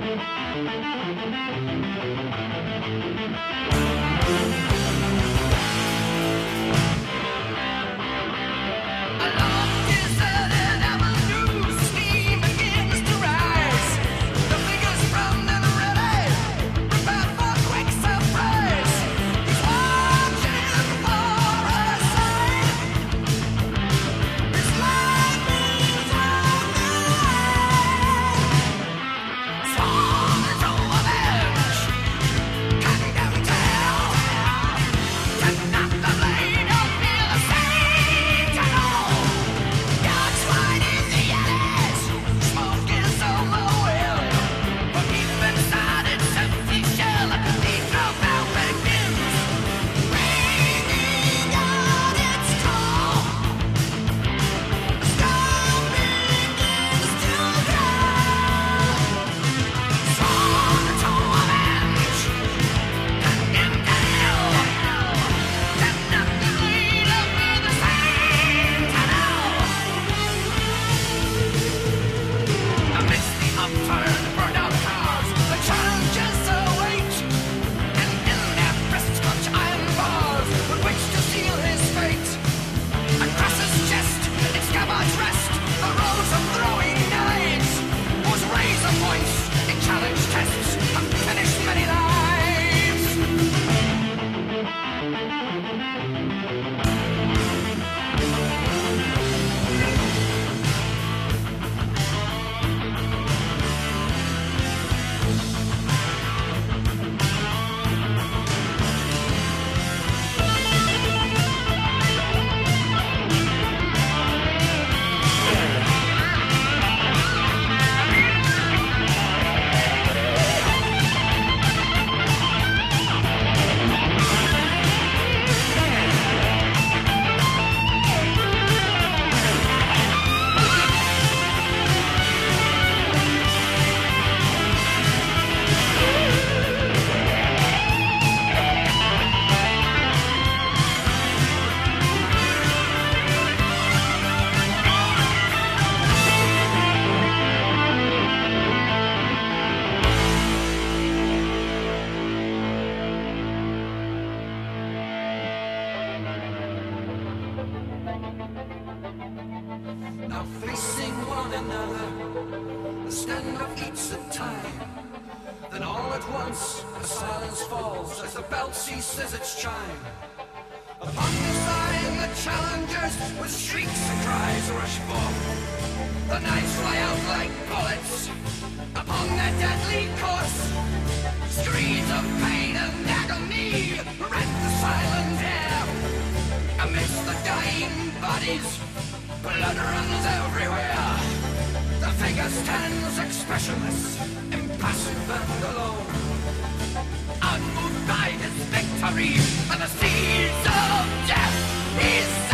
Now facing one another, the stand-up eats at time. Then all at once, the silence falls as the bell ceases its chime. Upon the line, the challengers with shrieks and cries rush forth. The knives fly out like bullets upon their deadly course. Screams of pain and agony rent the silent air. Amidst the dying bodies, blood runs everywhere. The figure stands expressionless, impassive and alone, unmoved by his victory, and the seeds of death is